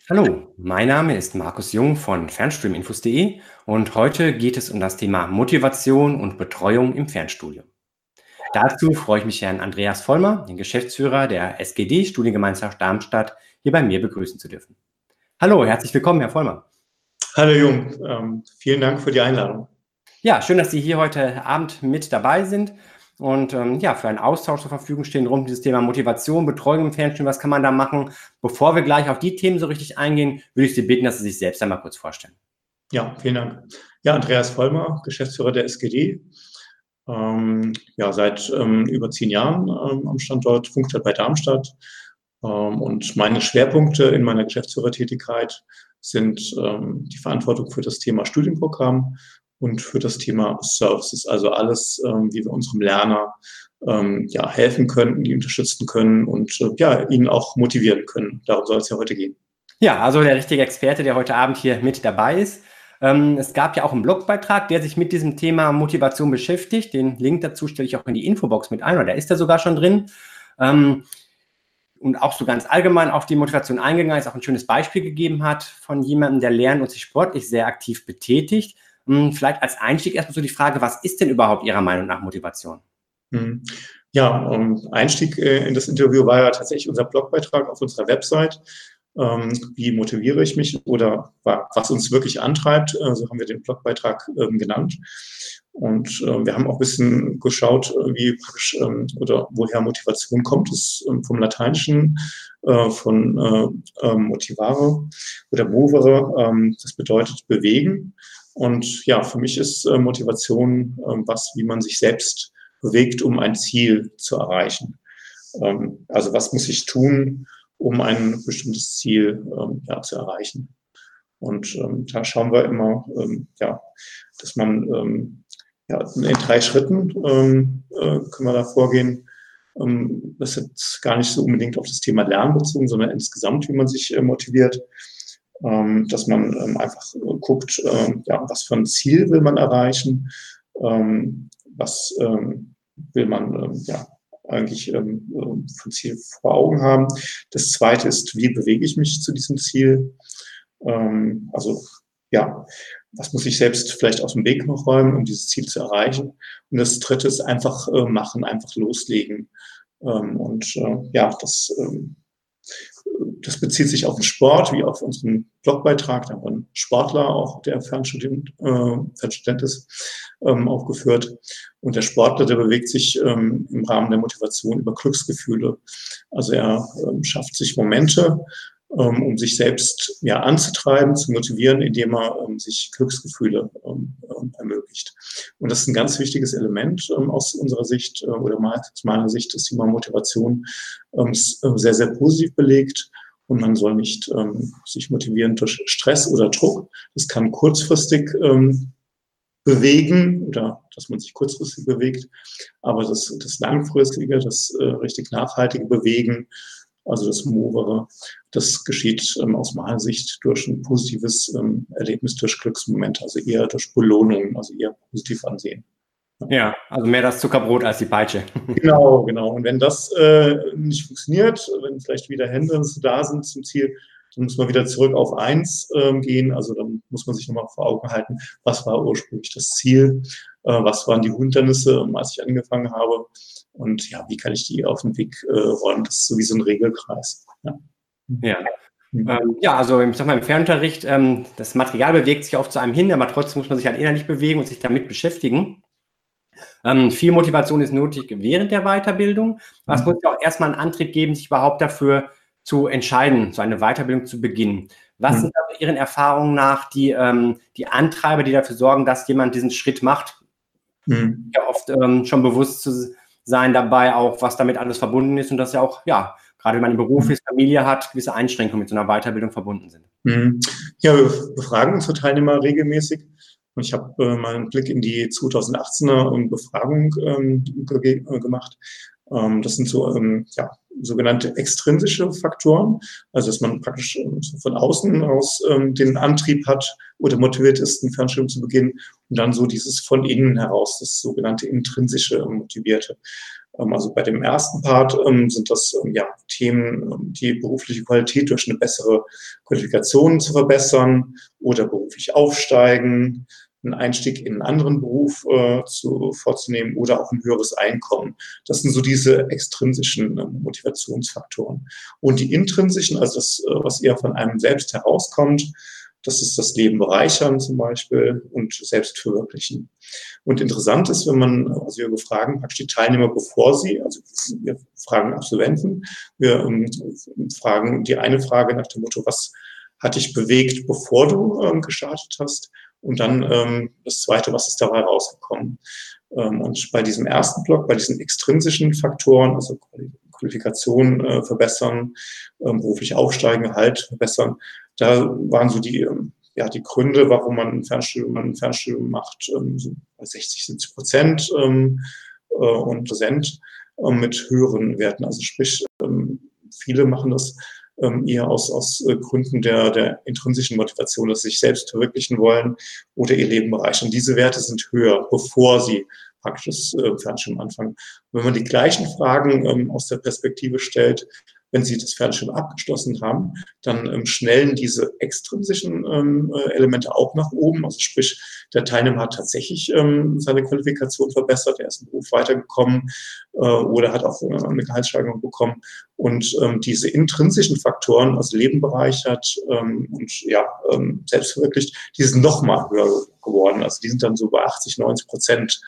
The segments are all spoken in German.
Hallo, mein Name ist Markus Jung von Fernstudiuminfos.de und heute geht es um das Thema Motivation und Betreuung im Fernstudium. Dazu freue ich mich, Herrn Andreas Vollmer, den Geschäftsführer der SGD Studiengemeinschaft Darmstadt, hier bei mir begrüßen zu dürfen. Hallo, herzlich willkommen, Herr Vollmer. Hallo Jung, vielen Dank für die Einladung. Ja, schön, dass Sie hier heute Abend mit dabei sind und ja, für einen Austausch zur Verfügung stehen rund um dieses Thema Motivation, Betreuung im Fernstudium. Was kann man da machen? Bevor wir gleich auf die Themen so richtig eingehen, würde ich Sie bitten, dass Sie sich selbst einmal kurz vorstellen. Ja, vielen Dank. Ja, Andreas Vollmer, Geschäftsführer der SGD. Ja, seit über 10 Jahren am Standort Funkstadt bei Darmstadt. Und meine Schwerpunkte in meiner Geschäftsführertätigkeit sind die Verantwortung für das Thema Studienprogramm und für das Thema Services, also alles, wie wir unserem Lerner ja, helfen können, die unterstützen können und ja, ihn auch motivieren können. Darum soll es ja heute gehen. Ja, also der richtige Experte, der heute Abend hier mit dabei ist. Es gab ja auch einen Blogbeitrag, der sich mit diesem Thema Motivation beschäftigt. Den Link dazu stelle ich auch in die Infobox mit ein, oder der ist da sogar schon drin. Und auch so ganz allgemein auf die Motivation eingegangen ist, auch ein schönes Beispiel gegeben hat von jemandem, der lernt und sich sportlich sehr aktiv betätigt. Vielleicht als Einstieg erstmal so die Frage, was ist denn überhaupt Ihrer Meinung nach Motivation? Mhm. Ja, Einstieg in das Interview war ja tatsächlich unser Blogbeitrag auf unserer Website. Wie motiviere ich mich oder was uns wirklich antreibt, so haben wir den Blogbeitrag genannt. Und wir haben auch ein bisschen geschaut, wie praktisch oder woher Motivation kommt. Das ist vom Lateinischen von motivare oder movere. Das bedeutet bewegen. Und ja, für mich ist Motivation wie man sich selbst bewegt, um ein Ziel zu erreichen. Also was muss ich tun, um ein bestimmtes Ziel ja, zu erreichen? Und da schauen wir immer, ja, dass man ja, in 3 Schritten können wir da vorgehen. Das ist jetzt gar nicht so unbedingt auf das Thema Lernen bezogen, sondern insgesamt, wie man sich motiviert. Dass man einfach guckt, ja, was für ein Ziel will man erreichen, was will man ja, eigentlich für ein Ziel vor Augen haben. Das zweite ist, wie bewege ich mich zu diesem Ziel? Also ja, was muss ich selbst vielleicht aus dem Weg noch räumen, um dieses Ziel zu erreichen? Und das dritte ist einfach machen, einfach loslegen. Ja, das bezieht sich auf den Sport, wie auf unseren Blogbeitrag. Da haben wir einen Sportler, auch der Fernstudent ist, aufgeführt. Und der Sportler, der bewegt sich im Rahmen der Motivation über Glücksgefühle. Also er schafft sich Momente, um sich selbst ja, anzutreiben, zu motivieren, indem er sich Glücksgefühle ermöglicht. Und das ist ein ganz wichtiges Element aus unserer Sicht oder aus meiner Sicht, das Thema Motivation sehr, sehr positiv belegt. Und man soll nicht sich motivieren durch Stress oder Druck. Das kann kurzfristig bewegen oder dass man sich kurzfristig bewegt. Aber das langfristige, das richtig nachhaltige Bewegen, also das Movere, das geschieht aus meiner Sicht durch ein positives Erlebnis, durch Glücksmomente, also eher durch Belohnung, also eher positiv ansehen. Ja, also mehr das Zuckerbrot als die Peitsche. Genau, genau. Und wenn das nicht funktioniert, wenn vielleicht wieder Hindernisse da sind zum Ziel, dann muss man wieder zurück auf 1 gehen. Also dann muss man sich nochmal vor Augen halten, was war ursprünglich das Ziel, was waren die Hindernisse, als ich angefangen habe und ja, wie kann ich die auf den Weg räumen. Das ist so wie so ein Regelkreis. Ja. Ja. Ja, also ich sag mal, im Fernunterricht, das Material bewegt sich oft zu einem hin, aber trotzdem muss man sich halt innerlich bewegen und sich damit beschäftigen. Viel Motivation ist nötig während der Weiterbildung, aber es muss ja auch erstmal einen Antrieb geben, sich überhaupt dafür zu entscheiden, so eine Weiterbildung zu beginnen. Was sind aber Ihren Erfahrungen nach die Antreiber, die dafür sorgen, dass jemand diesen Schritt macht? Ja, oft schon bewusst zu sein dabei, auch was damit alles verbunden ist und dass ja auch, ja, gerade wenn man einen Beruf ist, Familie hat, gewisse Einschränkungen mit so einer Weiterbildung verbunden sind. Ja, wir befragen unsere Teilnehmer regelmäßig. Und ich habe mal einen Blick in die 2018er Befragung gemacht. Das sind so ja, sogenannte extrinsische Faktoren, also dass man praktisch von außen aus den Antrieb hat oder motiviert ist, ein Fernstudium zu beginnen und dann so dieses von innen heraus, das sogenannte intrinsische Motivierte. Also bei dem ersten Part sind das ja, Themen, die berufliche Qualität durch eine bessere Qualifikation zu verbessern oder beruflich aufsteigen, einen Einstieg in einen anderen Beruf vorzunehmen oder auch ein höheres Einkommen. Das sind so diese extrinsischen Motivationsfaktoren. Und die intrinsischen, also das, was eher von einem selbst herauskommt, das ist das Leben bereichern zum Beispiel und selbst verwirklichen. Und interessant ist, wenn man, also wir befragen praktisch die Teilnehmer, bevor sie, also wir fragen Absolventen, wir fragen die eine Frage nach dem Motto, was hat dich bewegt, bevor du gestartet hast? Und dann das zweite, was ist dabei rausgekommen? Und bei diesem ersten Block, bei diesen extrinsischen Faktoren, also Qualifikation verbessern, beruflich aufsteigen, Gehalt verbessern, da waren so die Gründe, warum man ein Fernstudium macht, so bei 60-70% und präsent mit höheren Werten. Also sprich, viele machen das eher aus Gründen der intrinsischen Motivation, dass sie sich selbst verwirklichen wollen oder ihr Leben bereichern. Diese Werte sind höher, bevor sie praktisch das Fernstudium anfangen. Wenn man die gleichen Fragen aus der Perspektive stellt, wenn sie das Fernstudium abgeschlossen haben, dann schnellen diese extrinsischen Elemente auch nach oben. Also sprich, der Teilnehmer hat tatsächlich seine Qualifikation verbessert, er ist im Beruf weitergekommen oder hat auch eine Gehaltssteigerung bekommen. Und diese intrinsischen Faktoren, also Leben bereichert und selbst verwirklicht, die sind noch mal höher geworden. Also die sind dann so bei 80-90%.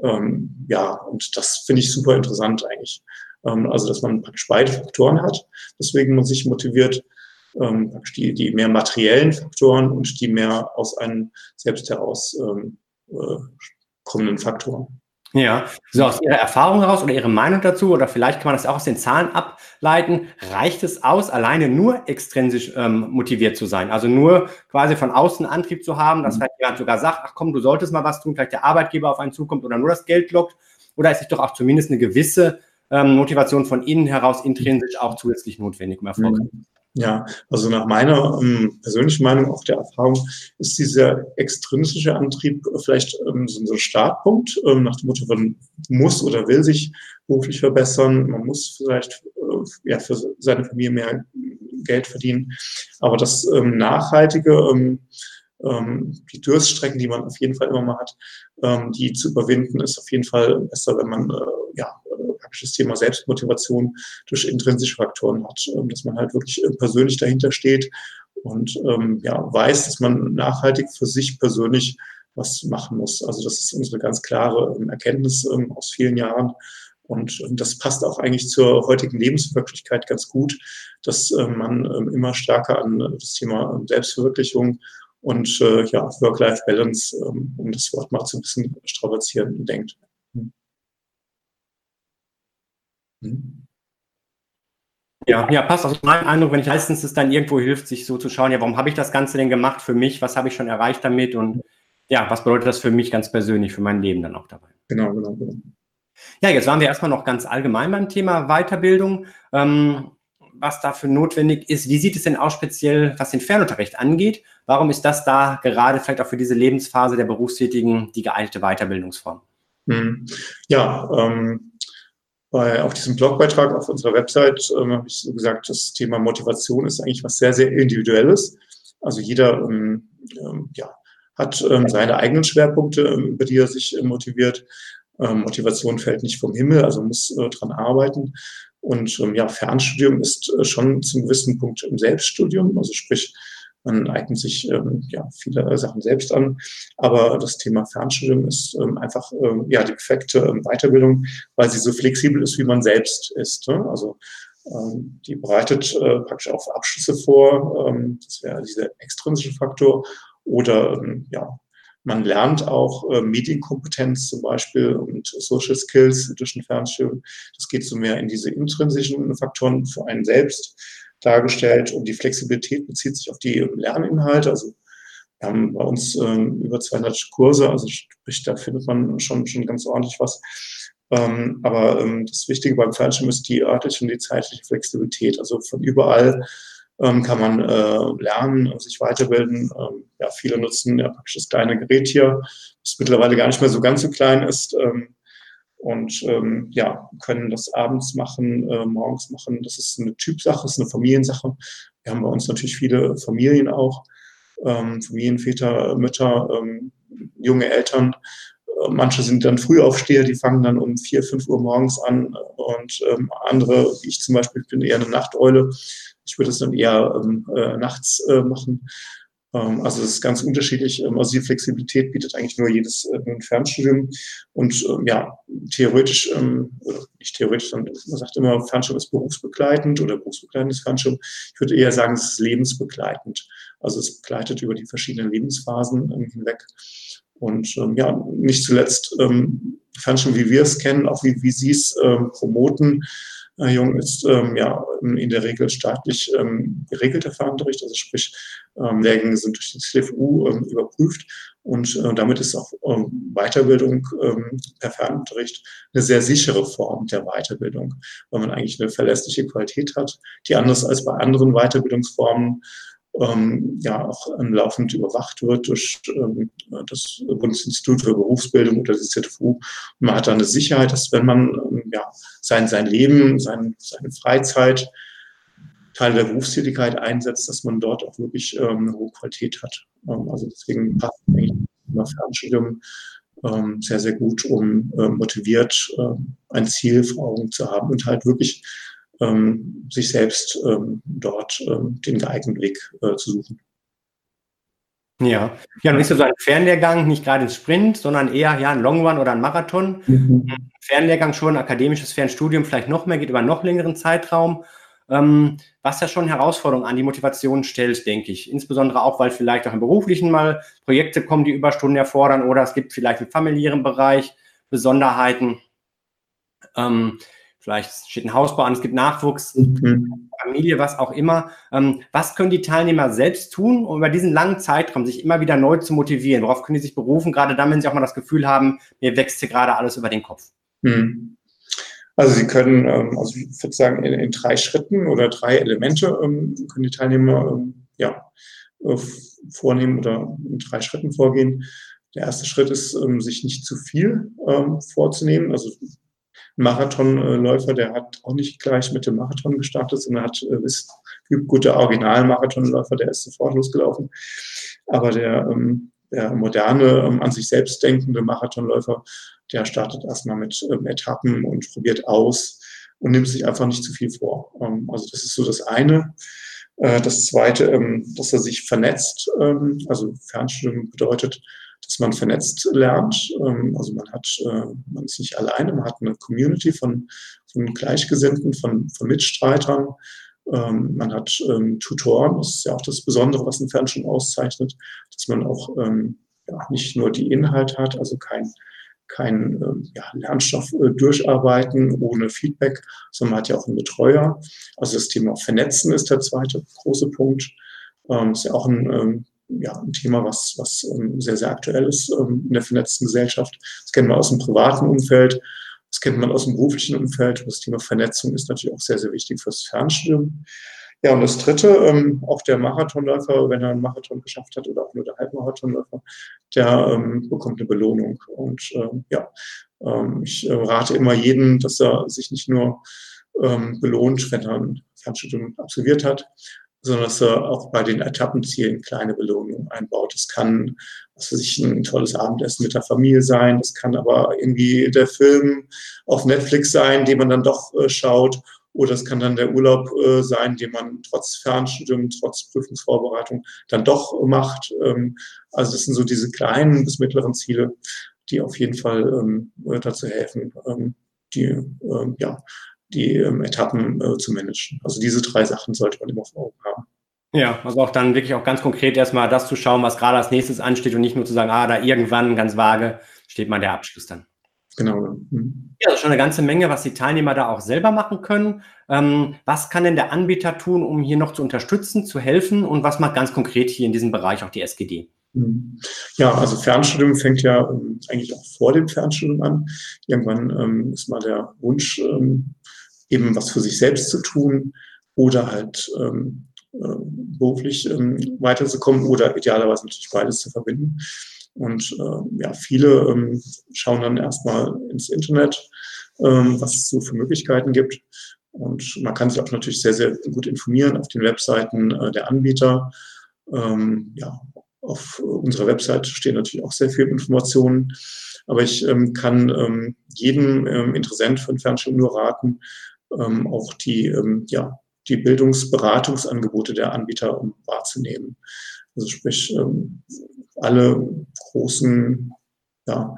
Und das finde ich super interessant eigentlich. Also, dass man praktisch beide Faktoren hat, weswegen man sich motiviert, praktisch die mehr materiellen Faktoren und die mehr aus einem selbst heraus kommenden Faktoren. Ja, so aus Ihrer Erfahrung heraus oder Ihre Meinung dazu, oder vielleicht kann man das auch aus den Zahlen ableiten, reicht es aus, alleine nur extrinsisch motiviert zu sein? Also nur quasi von außen Antrieb zu haben, dass vielleicht jemand sogar sagt, ach komm, du solltest mal was tun, vielleicht der Arbeitgeber auf einen zukommt oder nur das Geld lockt, oder ist es doch auch zumindest eine gewisse Motivation von innen heraus intrinsisch auch zusätzlich notwendig, um Erfolg zu haben? Ja, also nach meiner persönlichen Meinung, auch der Erfahrung, ist dieser extrinsische Antrieb vielleicht so ein Startpunkt, nach dem Motto, man muss oder will sich beruflich verbessern, man muss vielleicht für seine Familie mehr Geld verdienen, aber das Nachhaltige, die Durststrecken, die man auf jeden Fall immer mal hat, die zu überwinden, ist auf jeden Fall besser, wenn man praktisch das Thema Selbstmotivation durch intrinsische Faktoren hat, dass man halt wirklich persönlich dahinter steht und weiß, dass man nachhaltig für sich persönlich was machen muss. Also das ist unsere ganz klare Erkenntnis aus vielen Jahren. Und das passt auch eigentlich zur heutigen Lebenswirklichkeit ganz gut, dass man immer stärker an das Thema Selbstverwirklichung und Work-Life-Balance, um das Wort mal so ein bisschen strapazieren, denkt. Ja, passt. Also mein Eindruck, wenn ich meistens es dann irgendwo hilft, sich so zu schauen, ja, warum habe ich das Ganze denn gemacht für mich? Was habe ich schon erreicht damit? Und ja, was bedeutet das für mich ganz persönlich, für mein Leben dann auch dabei? Genau. Ja, jetzt waren wir erstmal noch ganz allgemein beim Thema Weiterbildung, was dafür notwendig ist. Wie sieht es denn aus speziell, was den Fernunterricht angeht? Warum ist das da gerade vielleicht auch für diese Lebensphase der Berufstätigen die geeignete Weiterbildungsform? Auf diesem Blogbeitrag auf unserer Website habe ich so gesagt, das Thema Motivation ist eigentlich was sehr, sehr Individuelles. Also jeder hat seine eigenen Schwerpunkte, über die er sich motiviert. Motivation fällt nicht vom Himmel, also muss dran arbeiten. Und Fernstudium ist schon zum gewissen Punkt im Selbststudium, also sprich, man eignet sich viele Sachen selbst an. Aber das Thema Fernstudium ist einfach die perfekte Weiterbildung, weil sie so flexibel ist, wie man selbst ist. Ne? Also die bereitet praktisch auf Abschlüsse vor. Das wäre dieser extrinsische Faktor. Oder man lernt auch Medienkompetenz zum Beispiel und Social Skills durch ein Fernstudium. Das geht so mehr in diese intrinsischen Faktoren für einen selbst dargestellt, und die Flexibilität bezieht sich auf die Lerninhalte. Also wir haben bei uns über 200 Kurse, also sprich, da findet man schon ganz ordentlich was. Aber das Wichtige beim Fernstudium ist die örtliche und die zeitliche Flexibilität. Also von überall kann man lernen, sich weiterbilden. Viele nutzen praktisch das kleine Gerät hier, das mittlerweile gar nicht mehr so ganz so klein ist, und ja, können das abends machen, morgens machen. Das ist eine Typsache, das ist eine Familiensache. Wir haben bei uns natürlich viele Familien auch, Familienväter, Mütter, junge Eltern. Manche sind dann Frühaufsteher, die fangen dann um 4, 5 Uhr morgens an und andere, wie ich zum Beispiel, bin eher eine Nachteule. Ich würde es dann eher nachts machen. Also es ist ganz unterschiedlich. Also die Flexibilität bietet eigentlich nur jedes Fernstudium. Und ja, theoretisch, oder nicht theoretisch, sondern man sagt immer, Fernstudium ist berufsbegleitend oder berufsbegleitendes Fernstudium. Ich würde eher sagen, es ist lebensbegleitend. Also es begleitet über die verschiedenen Lebensphasen hinweg. Und ja, nicht zuletzt Fernstudium, wie wir es kennen, auch wie Sie es promoten, Jung, ist ja in der Regel staatlich geregelter Fernunterricht, also sprich, Lehrgänge sind durch den SLFU überprüft und damit ist auch Weiterbildung per Fernunterricht eine sehr sichere Form der Weiterbildung, weil man eigentlich eine verlässliche Qualität hat, die anders als bei anderen Weiterbildungsformen ja auch laufend überwacht wird durch das Bundesinstitut für Berufsbildung oder die ZFU. Und man hat da eine Sicherheit, dass wenn man ja, sein Leben, seine Freizeit, Teile der Berufstätigkeit einsetzt, dass man dort auch wirklich eine hohe Qualität hat. Also deswegen passt eigentlich das Fernstudium sehr, sehr gut, um motiviert ein Ziel vor Augen zu haben und halt wirklich sich selbst dort den geeigneten Weg zu suchen. Ja, ja, nun ist ja so ein Fernlehrgang nicht gerade ein Sprint, sondern eher ja, ein Long Run oder ein Marathon. Fernlehrgang schon, akademisches Fernstudium vielleicht noch mehr, geht über einen noch längeren Zeitraum, was ja schon Herausforderungen an die Motivation stellt, denke ich. Insbesondere auch, weil vielleicht auch im beruflichen mal Projekte kommen, die Überstunden erfordern oder es gibt vielleicht im familiären Bereich Besonderheiten. Vielleicht steht ein Hausbau an, es gibt Nachwuchs, Familie, was auch immer. Was können die Teilnehmer selbst tun, um über diesen langen Zeitraum sich immer wieder neu zu motivieren? Worauf können die sich berufen, gerade dann, wenn sie auch mal das Gefühl haben, mir wächst hier gerade alles über den Kopf? Also Sie können, also ich würde sagen, in 3 Schritten oder 3 Elemente können die Teilnehmer ja, vornehmen oder in 3 Schritten vorgehen. Der erste Schritt ist, sich nicht zu viel vorzunehmen. Also ein Marathonläufer, der hat auch nicht gleich mit dem Marathon gestartet, sondern ist ein guter Original-Marathonläufer, der ist sofort losgelaufen. Aber der moderne, an sich selbst denkende Marathonläufer, der startet erstmal mit Etappen und probiert aus und nimmt sich einfach nicht zu viel vor. Also das ist so das eine. Das zweite, dass er sich vernetzt. Also Fernstudium bedeutet, dass man vernetzt lernt. Also man ist nicht alleine, man hat eine Community von Gleichgesinnten, von Mitstreitern. Man hat Tutoren, das ist ja auch das Besondere, was ein Fernstudium auszeichnet, dass man auch ja, nicht nur die Inhalte hat, also kein Lernstoff durcharbeiten ohne Feedback, sondern man hat ja auch einen Betreuer. Also das Thema Vernetzen ist der zweite große Punkt. Ist ja auch ein Thema, was sehr, sehr aktuell ist in der vernetzten Gesellschaft. Das kennen wir aus dem privaten Umfeld, das kennt man aus dem beruflichen Umfeld. Das Thema Vernetzung ist natürlich auch sehr, sehr wichtig fürs Fernstudium. Ja, und das dritte, auch der Marathonläufer, wenn er einen Marathon geschafft hat oder auch nur der Halbmarathonläufer, der bekommt eine Belohnung. Und ich rate immer jedem, dass er sich nicht nur belohnt, wenn er ein Fernstudium absolviert hat, sondern dass er auch bei den Etappenzielen kleine Belohnungen einbaut. Das kann, was weiß ich, ein tolles Abendessen mit der Familie sein, das kann aber irgendwie der Film auf Netflix sein, den man dann doch schaut, oder es kann dann der Urlaub sein, den man trotz Fernstudium, trotz Prüfungsvorbereitung dann doch macht. Also das sind so diese kleinen bis mittleren Ziele, die auf jeden Fall dazu helfen, die Etappen zu managen. Also diese 3 Sachen sollte man immer vor Augen haben. Ja, also auch dann wirklich auch ganz konkret erstmal das zu schauen, was gerade als nächstes ansteht und nicht nur zu sagen, da irgendwann ganz vage steht mal der Abschluss dann. Genau. Ja, das ist schon eine ganze Menge, was die Teilnehmer da auch selber machen können. Was kann denn der Anbieter tun, um hier noch zu unterstützen, zu helfen und was macht ganz konkret hier in diesem Bereich auch die SGD? Ja, also Fernstudium fängt ja eigentlich auch vor dem Fernstudium an. Irgendwann ist mal der Wunsch, eben was für sich selbst zu tun oder halt beruflich weiterzukommen oder idealerweise natürlich beides zu verbinden. Und ja, viele schauen dann erstmal ins Internet, was es so für Möglichkeiten gibt. Und man kann sich auch natürlich sehr, sehr gut informieren auf den Webseiten der Anbieter. Ja, auf unserer Website stehen natürlich auch sehr viele Informationen. Aber ich kann jedem Interessent für ein Fernstudium nur raten, auch ja, die Bildungsberatungsangebote der Anbieter wahrzunehmen. Also sprich, alle großen, ja,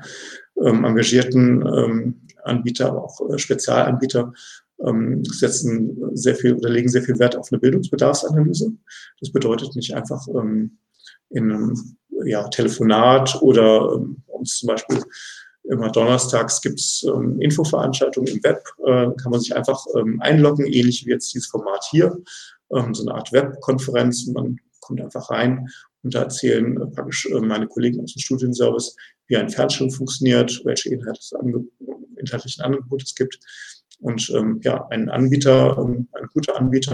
engagierten Anbieter, aber auch Spezialanbieter setzen sehr viel oder legen sehr viel Wert auf eine Bildungsbedarfsanalyse. Das bedeutet nicht einfach in einem Telefonat oder uns zum Beispiel immer donnerstags gibt es Infoveranstaltungen im Web, kann man sich einfach einloggen, ähnlich wie jetzt dieses Format hier, so eine Art Webkonferenz. Man kommt einfach rein und da erzählen praktisch meine Kollegen aus dem Studienservice, wie ein Fernstudium funktioniert, welche inhaltlichen Angebote es gibt. Und ja, ein Anbieter, ein guter Anbieter,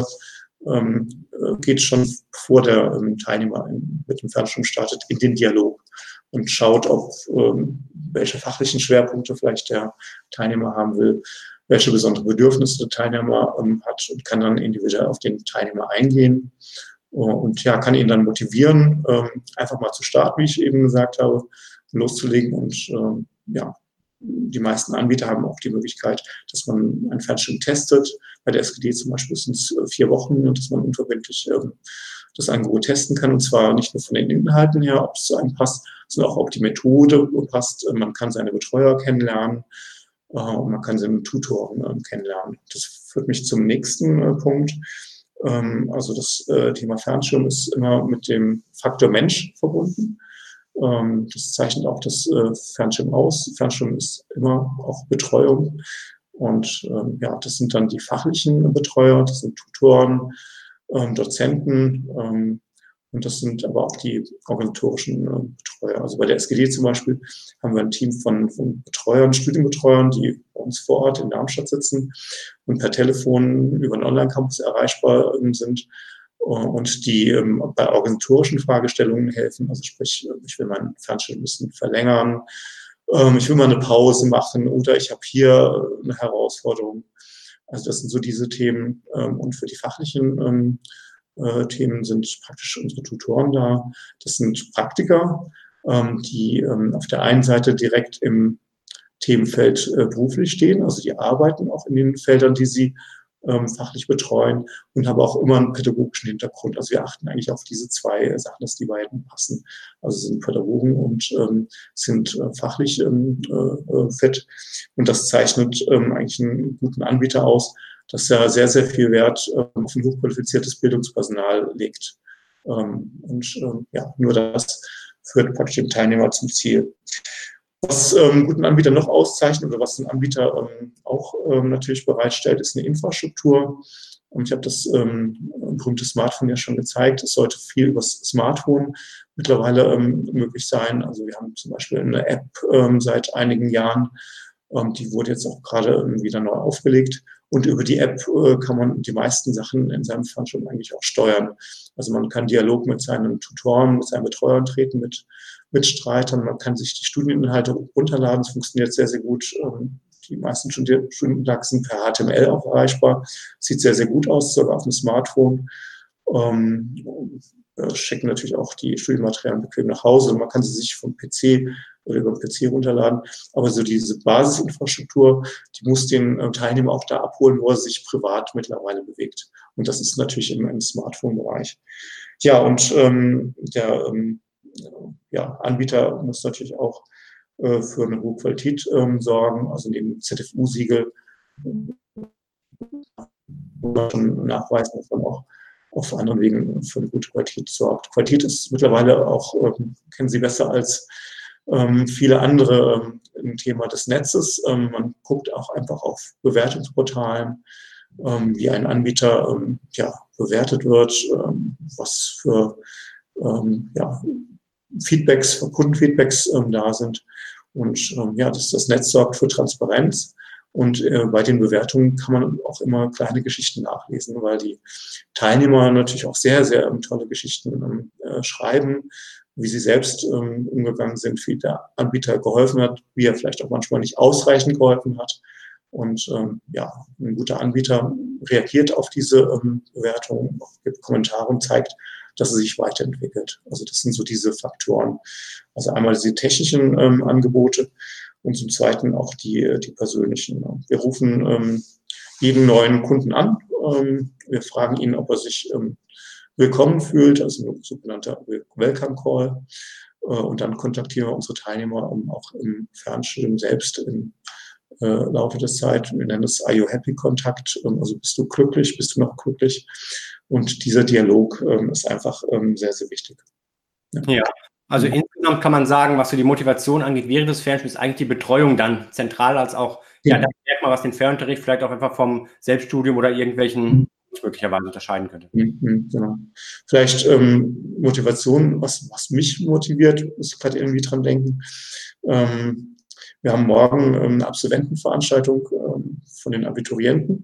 geht schon bevor der Teilnehmer mit dem Fernstudium startet, in den Dialog und schaut, welche fachlichen Schwerpunkte vielleicht der Teilnehmer haben will, welche besonderen Bedürfnisse der Teilnehmer hat und kann dann individuell auf den Teilnehmer eingehen und ja, kann ihn dann motivieren, einfach mal zu starten, wie ich eben gesagt habe, loszulegen und ja, die meisten Anbieter haben auch die Möglichkeit, dass man ein Fernstudium testet. Bei der SGD zum Beispiel sind es 4 Wochen und dass man unverbindlich das Angebot testen kann. Und zwar nicht nur von den Inhalten her, ob es zu einem passt, sondern auch, ob die Methode passt. Man kann seine Betreuer kennenlernen und man kann seine Tutoren kennenlernen. Das führt mich zum nächsten Punkt. Also das Thema Fernstudium ist immer mit dem Faktor Mensch verbunden. Das zeichnet auch das Fernstudium aus. Fernstudium ist immer auch Betreuung. Und ja, das sind dann die fachlichen Betreuer, das sind Tutoren, Dozenten und das sind aber auch die organisatorischen Betreuer. Also bei der SGD zum Beispiel haben wir ein Team von Betreuern, Studienbetreuern, die bei uns vor Ort in Darmstadt sitzen und per Telefon über einen Online-Campus erreichbar sind. Und die bei organisatorischen Fragestellungen helfen. Also sprich, ich will mein Fernstudium ein bisschen verlängern, ich will mal eine Pause machen oder ich habe hier eine Herausforderung. Also das sind so diese Themen. Und für die fachlichen Themen sind praktisch unsere Tutoren da. Das sind Praktiker, die auf der einen Seite direkt im Themenfeld beruflich stehen. Also die arbeiten auch in den Feldern, die sie fachlich betreuen und haben auch immer einen pädagogischen Hintergrund. Also wir achten eigentlich auf diese 2 Sachen, dass die beiden passen. Also sind Pädagogen und sind fachlich fit. Und das zeichnet eigentlich einen guten Anbieter aus, dass er sehr, sehr viel Wert auf ein hochqualifiziertes Bildungspersonal legt. Ja, nur das führt praktisch den Teilnehmer zum Ziel. Was einen guten Anbieter noch auszeichnet oder was ein Anbieter auch natürlich bereitstellt, ist eine Infrastruktur. Und ich habe das berühmte Smartphone ja schon gezeigt. Es sollte viel über das Smartphone mittlerweile möglich sein. Also wir haben zum Beispiel eine App seit einigen Jahren, die wurde jetzt auch gerade wieder neu aufgelegt. Und über die App kann man die meisten Sachen in seinem Fernstudium eigentlich auch steuern. Also man kann Dialog mit seinen Tutoren, mit seinen Betreuern treten, mit Mitstreitern. Man kann sich die Studieninhalte runterladen. Es funktioniert sehr, sehr gut. Die meisten Studienunterlagen sind per HTML auch erreichbar. Sieht sehr, sehr gut aus, sogar auf dem Smartphone. Schicken natürlich auch die Studienmaterialien bequem nach Hause. Man kann sie sich vom PC oder über den PC runterladen. Aber so diese Basisinfrastruktur, die muss den Teilnehmer auch da abholen, wo er sich privat mittlerweile bewegt. Und das ist natürlich im Smartphone-Bereich. Ja, und der Anbieter muss natürlich auch für eine hohe Qualität sorgen, also neben ZFU-Siegel schon nachweisen, dass man auch auf anderen Wegen für eine gute Qualität sorgt. Qualität ist mittlerweile auch, kennen Sie besser als viele andere im Thema des Netzes. Man guckt auch einfach auf Bewertungsportalen, wie ein Anbieter bewertet wird, was für Feedbacks, für Kundenfeedbacks da sind. Und das Netz sorgt für Transparenz. Und bei den Bewertungen kann man auch immer kleine Geschichten nachlesen, weil die Teilnehmer natürlich auch sehr, sehr tolle Geschichten schreiben. wie sie selbst umgegangen sind, wie der Anbieter geholfen hat, wie er vielleicht auch manchmal nicht ausreichend geholfen hat. Und ja, ein guter Anbieter reagiert auf diese Bewertung, gibt Kommentare und zeigt, dass er sich weiterentwickelt. Also das sind so diese Faktoren. Also einmal diese technischen Angebote und zum Zweiten auch die persönlichen. Wir rufen jeden neuen Kunden an. Wir fragen ihn, ob er sich willkommen fühlt, also ein sogenannter Welcome Call. Und dann kontaktieren wir unsere Teilnehmer auch im Fernstudium selbst im Laufe der Zeit. Wir nennen es Are You Happy Kontakt. Also bist du glücklich, bist du noch glücklich? Und dieser Dialog ist einfach sehr, sehr wichtig. Ja, also insgesamt kann man sagen, was so die Motivation angeht, während des Fernstudiums ist eigentlich die Betreuung dann zentral als auch, ja, das Merkmal, was den Fernunterricht vielleicht auch einfach vom Selbststudium oder irgendwelchen möglicherweise unterscheiden könnte. Genau. Vielleicht Motivation, was mich motiviert, muss ich gerade irgendwie dran denken. Wir haben morgen eine Absolventenveranstaltung von den Abiturienten.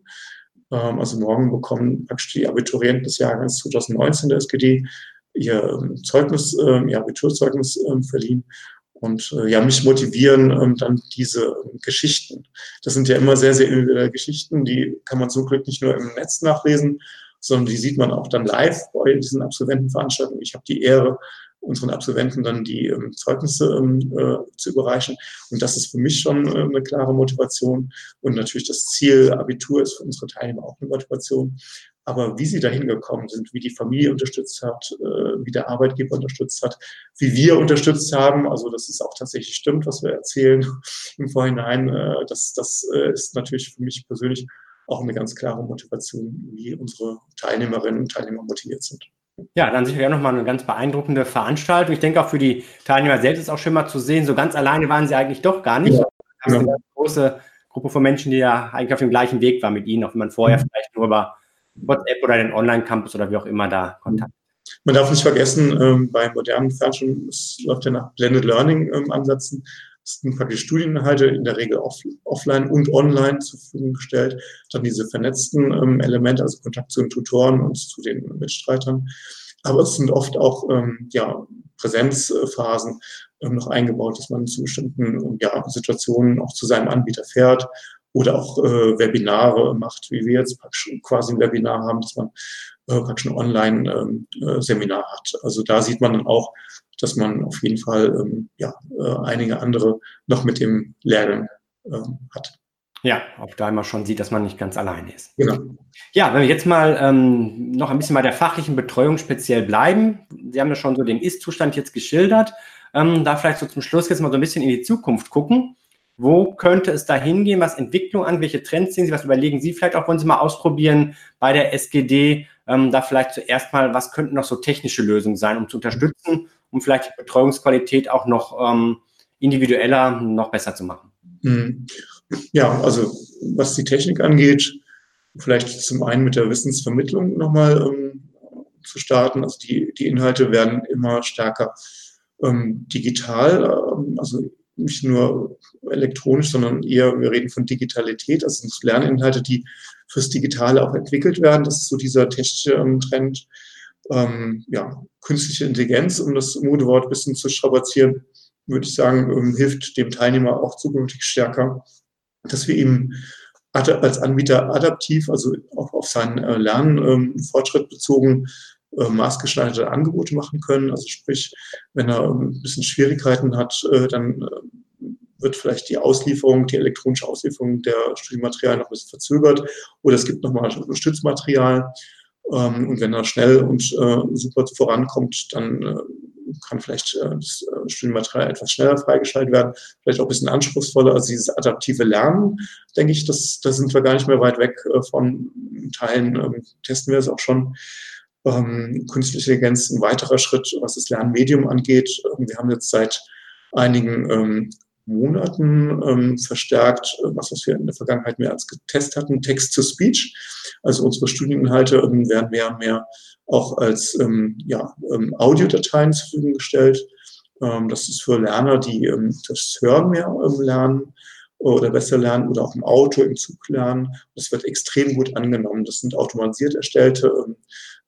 Also morgen bekommen praktisch die Abiturienten des Jahrgangs 2019 der SGD ihr Zeugnis, ihr Abiturzeugnis verliehen. Und ja, mich motivieren dann diese Geschichten. Das sind ja immer sehr, sehr individuelle Geschichten, die kann man zum Glück nicht nur im Netz nachlesen, sondern die sieht man auch dann live bei diesen Absolventenveranstaltungen. Ich habe die Ehre, unseren Absolventen dann die Zeugnisse zu überreichen. Und das ist für mich schon eine klare Motivation. Und natürlich das Ziel Abitur ist für unsere Teilnehmer auch eine Motivation. Aber wie sie dahin gekommen sind, wie die Familie unterstützt hat, wie der Arbeitgeber unterstützt hat, wie wir unterstützt haben, also dass es auch tatsächlich stimmt, was wir erzählen im Vorhinein, das ist natürlich für mich persönlich auch eine ganz klare Motivation, wie unsere Teilnehmerinnen und Teilnehmer motiviert sind. Ja, dann sicherlich auch nochmal eine ganz beeindruckende Veranstaltung. Ich denke auch für die Teilnehmer selbst ist auch schön mal zu sehen, so ganz alleine waren sie eigentlich doch gar nicht. Ja, Das ist eine ganz große Gruppe von Menschen, die ja eigentlich auf dem gleichen Weg war mit ihnen, auch wenn man vorher vielleicht nur über WhatsApp oder den Online-Campus oder wie auch immer da Kontakt. Man darf nicht vergessen, bei modernen Fernstudium, es läuft ja nach Blended Learning-Ansätzen, es sind praktisch Studieninhalte in der Regel offline und online zur Verfügung gestellt. Dann diese vernetzten Elemente, also Kontakt zu den Tutoren und zu den Mitstreitern. Aber es sind oft auch ja, Präsenzphasen noch eingebaut, dass man zu bestimmten Situationen auch zu seinem Anbieter fährt oder auch Webinare macht, wie wir jetzt quasi ein Webinar haben, dass man praktisch ein Online-Seminar hat. Also da sieht man dann auch, dass man auf jeden Fall einige andere noch mit dem Lehrgang hat. Ja, auch da immer schon sieht, dass man nicht ganz alleine ist. Genau. Ja, wenn wir jetzt mal noch ein bisschen bei der fachlichen Betreuung speziell bleiben. Sie haben ja schon so den Ist-Zustand jetzt geschildert. Da vielleicht so zum Schluss jetzt mal so ein bisschen in die Zukunft gucken. Wo könnte es da hingehen, was Entwicklung angeht? Welche Trends sehen Sie? Was überlegen Sie vielleicht auch, wollen Sie mal ausprobieren bei der SGD? Da vielleicht zuerst mal, was könnten noch so technische Lösungen sein, um zu unterstützen, um vielleicht die Betreuungsqualität auch noch individueller, noch besser zu machen? Ja, also was die Technik angeht, vielleicht zum einen mit der Wissensvermittlung nochmal zu starten. Also die Inhalte werden immer stärker digital, also nicht nur elektronisch, sondern eher, wir reden von Digitalität, also sind Lerninhalte, die fürs Digitale auch entwickelt werden. Das ist so dieser technische Trend. Künstliche Intelligenz, um das Modewort ein bisschen zu strapazieren, würde ich sagen, hilft dem Teilnehmer auch zukünftig stärker, dass wir ihm als Anbieter adaptiv, also auch auf seinen Lernfortschritt bezogen, maßgeschneiderte Angebote machen können. Also sprich, wenn er ein bisschen Schwierigkeiten hat, dann wird vielleicht die Auslieferung, die elektronische Auslieferung der Studienmaterialien noch ein bisschen verzögert oder es gibt nochmal Stützmaterial. Und wenn er schnell und super vorankommt, dann kann vielleicht das Studienmaterial etwas schneller freigeschaltet werden, vielleicht auch ein bisschen anspruchsvoller. Also dieses adaptive Lernen, denke ich, da sind wir gar nicht mehr weit weg von Teilen, testen wir es auch schon. Künstliche Intelligenz ein weiterer Schritt, was das Lernmedium angeht. Wir haben jetzt seit einigen Monaten verstärkt, was wir in der Vergangenheit mehr als getestet hatten, Text-to-Speech. Also unsere Studieninhalte werden mehr und mehr auch als Audiodateien zur Verfügung gestellt. Das ist für Lerner, die das Hören mehr lernen oder besser lernen oder auch im Auto, im Zug lernen. Das wird extrem gut angenommen. Das sind automatisiert erstellte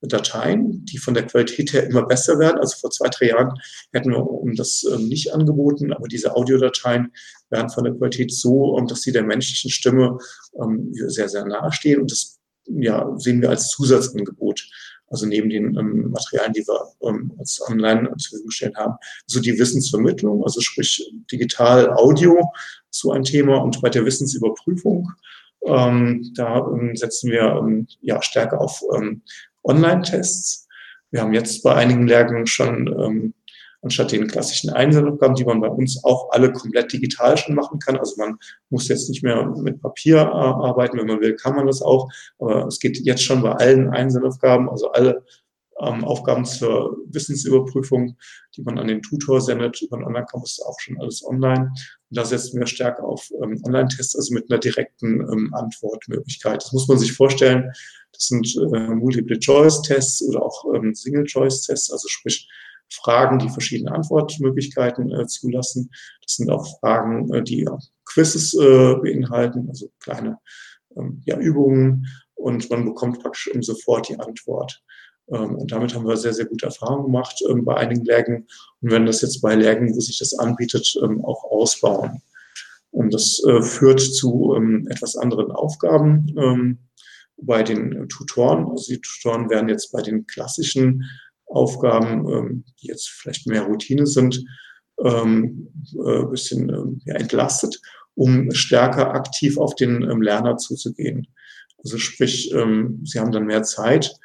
Dateien, die von der Qualität her immer besser werden. Also vor 2, 3 Jahren hätten wir das nicht angeboten, aber diese Audiodateien werden von der Qualität so, dass sie der menschlichen Stimme sehr, sehr nahe stehen. Und das sehen wir als Zusatzangebot. Also neben den Materialien, die wir als online zur Verfügung gestellt haben. Also die Wissensvermittlung, also sprich digital Audio, so ein Thema. Und bei der Wissensüberprüfung, da setzen wir stärker auf Online-Tests. Wir haben jetzt bei einigen Lehrgängen schon anstatt den klassischen Einzelaufgaben, die man bei uns auch alle komplett digital schon machen kann. Also man muss jetzt nicht mehr mit Papier arbeiten, wenn man will, kann man das auch. Aber es geht jetzt schon bei allen Einzelaufgaben, also alle Aufgaben zur Wissensüberprüfung, die man an den Tutor sendet, über den Online-Campus, auch schon alles online. Und da setzen wir stärker auf Online-Tests, also mit einer direkten Antwortmöglichkeit. Das muss man sich vorstellen. Das sind Multiple-Choice-Tests oder auch Single-Choice-Tests, also sprich Fragen, die verschiedene Antwortmöglichkeiten zulassen. Das sind auch Fragen, die Quizzes beinhalten, also kleine Übungen, und man bekommt praktisch sofort die Antwort. Und damit haben wir sehr, sehr gute Erfahrungen gemacht bei einigen Lehrgängen und werden das jetzt bei Lehrgängen, wo sich das anbietet, auch ausbauen. Und das führt zu etwas anderen Aufgaben bei den Tutoren. Also die Tutoren werden jetzt bei den klassischen Aufgaben, die jetzt vielleicht mehr Routine sind, ein bisschen entlastet, um stärker aktiv auf den Lerner zuzugehen. Also sprich, sie haben dann mehr Zeit,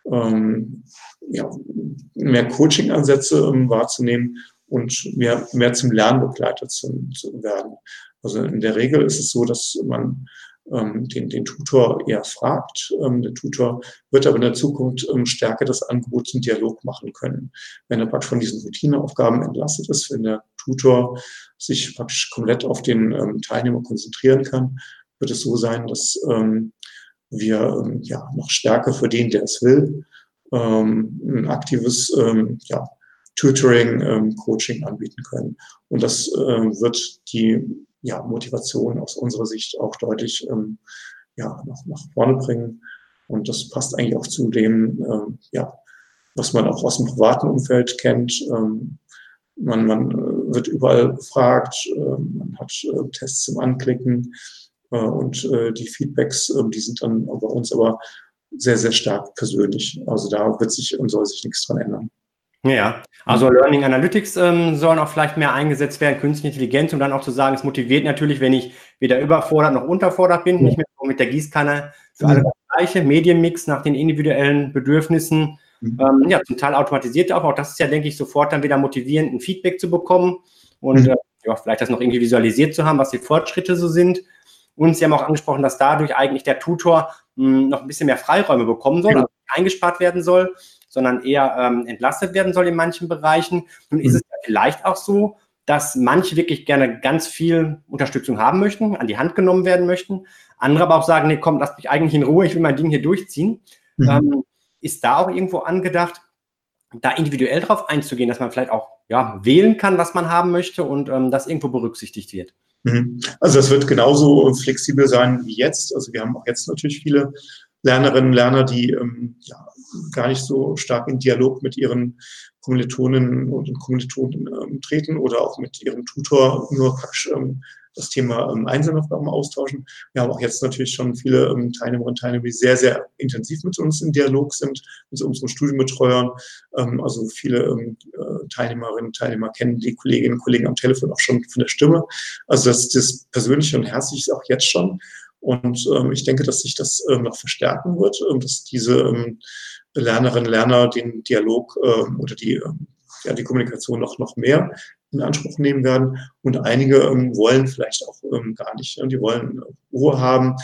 mehr Coaching-Ansätze wahrzunehmen und mehr zum Lernbegleiter zu werden. Also in der Regel ist es so, dass man den Tutor eher fragt. Der Tutor wird aber in der Zukunft stärker das Angebot zum Dialog machen können. Wenn er praktisch von diesen Routineaufgaben entlastet ist, wenn der Tutor sich praktisch komplett auf den Teilnehmer konzentrieren kann, wird es so sein, dass wir noch stärker für den, der es will, ein aktives Tutoring, Coaching anbieten können. Und das wird die Motivation aus unserer Sicht auch deutlich nach vorne bringen. Und das passt eigentlich auch zu dem, was man auch aus dem privaten Umfeld kennt. Man wird überall gefragt, man hat Tests zum Anklicken und die Feedbacks, die sind dann bei uns aber sehr, sehr stark persönlich. Also da wird sich und soll sich nichts dran ändern. Ja, also Learning Analytics sollen auch vielleicht mehr eingesetzt werden, künstliche Intelligenz, um dann auch zu sagen, es motiviert natürlich, wenn ich weder überfordert noch unterfordert bin, nicht mehr mit der Gießkanne für alle das Gleiche, Medienmix nach den individuellen Bedürfnissen, zum Teil automatisiert auch das ist ja, denke ich, sofort dann wieder motivierend, ein Feedback zu bekommen und vielleicht das noch irgendwie visualisiert zu haben, was die Fortschritte so sind. Und Sie haben auch angesprochen, dass dadurch eigentlich der Tutor noch ein bisschen mehr Freiräume bekommen soll, also nicht eingespart werden soll, sondern eher entlastet werden soll in manchen Bereichen. Nun ist es ja vielleicht auch so, dass manche wirklich gerne ganz viel Unterstützung haben möchten, an die Hand genommen werden möchten. Andere aber auch sagen, nee, komm, lass mich eigentlich in Ruhe, ich will mein Ding hier durchziehen. Ist da auch irgendwo angedacht, da individuell drauf einzugehen, dass man vielleicht auch wählen kann, was man haben möchte und das irgendwo berücksichtigt wird? Also das wird genauso flexibel sein wie jetzt. Also wir haben auch jetzt natürlich viele Lernerinnen und Lerner, die gar nicht so stark in Dialog mit ihren Kommilitoninnen und Kommilitonen treten oder auch mit ihrem Tutor nur praktisch das Thema Einzelaufgaben austauschen. Wir haben auch jetzt natürlich schon viele Teilnehmerinnen und Teilnehmer, die sehr, sehr intensiv mit uns im Dialog sind, mit unseren Studienbetreuern. Also viele Teilnehmerinnen und Teilnehmer kennen die Kolleginnen und Kollegen am Telefon auch schon von der Stimme. Also das Persönliche und Herzliche ist auch jetzt schon. Und ich denke, dass sich das noch verstärken wird, dass diese Lernerinnen und Lerner den Dialog oder die Kommunikation noch mehr in Anspruch nehmen werden. Und einige wollen vielleicht auch gar nicht. Die wollen Ruhe haben.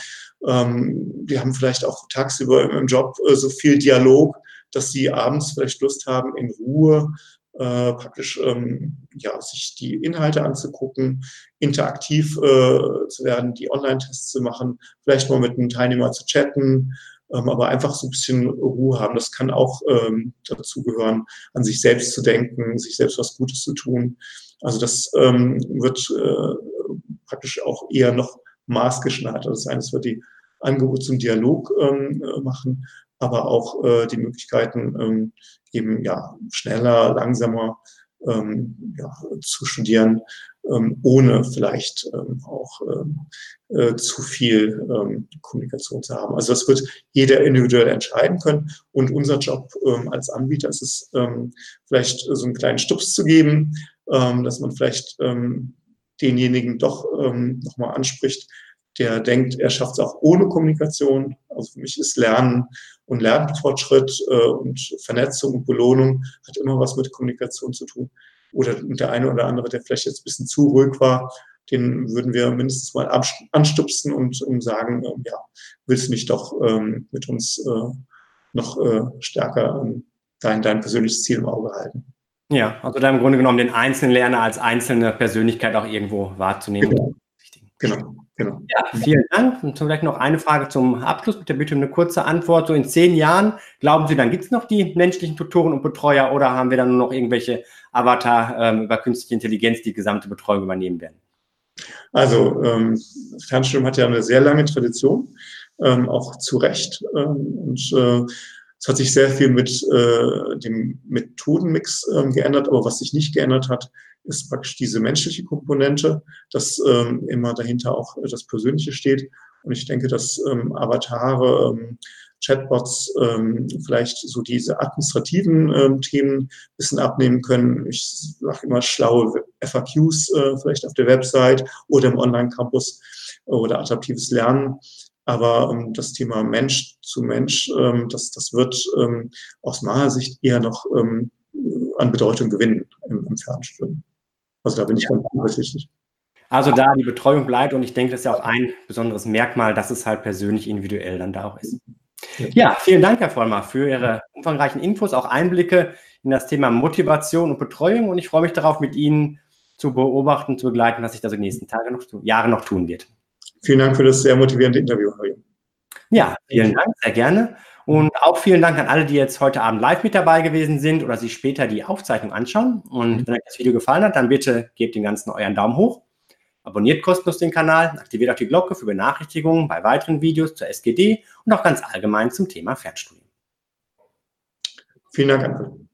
Die haben vielleicht auch tagsüber im Job so viel Dialog, dass sie abends vielleicht Lust haben, in Ruhe praktisch sich die Inhalte anzugucken, interaktiv zu werden, die Online-Tests zu machen, vielleicht mal mit einem Teilnehmer zu chatten, aber einfach so ein bisschen Ruhe haben. Das kann auch dazu gehören, an sich selbst zu denken, sich selbst was Gutes zu tun. Also das wird praktisch auch eher noch maßgeschneidert. Das heißt, es wird die Angebote zum Dialog machen aber auch die Möglichkeiten, eben ja schneller, langsamer ja, zu studieren, ohne vielleicht auch zu viel Kommunikation zu haben. Also das wird jeder individuell entscheiden können. Und unser Job als Anbieter ist es, vielleicht so einen kleinen Stups zu geben, dass man vielleicht denjenigen doch nochmal anspricht, der denkt, er schafft es auch ohne Kommunikation. Also für mich ist Lernen und Lernfortschritt und Vernetzung und Belohnung hat immer was mit Kommunikation zu tun. Oder der eine oder andere, der vielleicht jetzt ein bisschen zu ruhig war, den würden wir mindestens mal anstupsen und sagen, ja, willst du nicht doch mit uns noch stärker dein persönliches Ziel im Auge halten? Ja, also da im Grunde genommen den einzelnen Lerner als einzelne Persönlichkeit auch irgendwo wahrzunehmen. Genau. Ja, vielen Dank. Und vielleicht noch eine Frage zum Abschluss mit der Bitte um eine kurze Antwort. So in 10 Jahren, glauben Sie, dann gibt es noch die menschlichen Tutoren und Betreuer oder haben wir dann nur noch irgendwelche Avatar über künstliche Intelligenz, die gesamte Betreuung übernehmen werden? Also das Fernstudium hat ja eine sehr lange Tradition, auch zu Recht. Und es hat sich sehr viel mit dem Methodenmix geändert, aber was sich nicht geändert hat, ist praktisch diese menschliche Komponente, dass immer dahinter auch das Persönliche steht. Und ich denke, dass Avatare, Chatbots vielleicht so diese administrativen Themen ein bisschen abnehmen können. Ich sage immer schlaue FAQs vielleicht auf der Website oder im Online-Campus oder adaptives Lernen. Aber das Thema Mensch zu Mensch, das wird aus meiner Sicht eher noch an Bedeutung gewinnen im Fernstudium. Also da bin ich ganz zuversichtlich. Also da die Betreuung bleibt und ich denke, das ist ja auch ein besonderes Merkmal, dass es halt persönlich individuell dann da auch ist. Ja, vielen Dank, Herr Vollmer, für Ihre umfangreichen Infos, auch Einblicke in das Thema Motivation und Betreuung und ich freue mich darauf, mit Ihnen zu beobachten, zu begleiten, was sich da so in den nächsten Jahren noch tun wird. Vielen Dank für das sehr motivierende Interview, Harry. Ja, vielen Dank, sehr gerne. Und auch vielen Dank an alle, die jetzt heute Abend live mit dabei gewesen sind oder sich später die Aufzeichnung anschauen. Und wenn euch das Video gefallen hat, dann bitte gebt dem Ganzen euren Daumen hoch. Abonniert kostenlos den Kanal, aktiviert auch die Glocke für Benachrichtigungen bei weiteren Videos zur SGD und auch ganz allgemein zum Thema Fernstudium. Vielen Dank, Anke.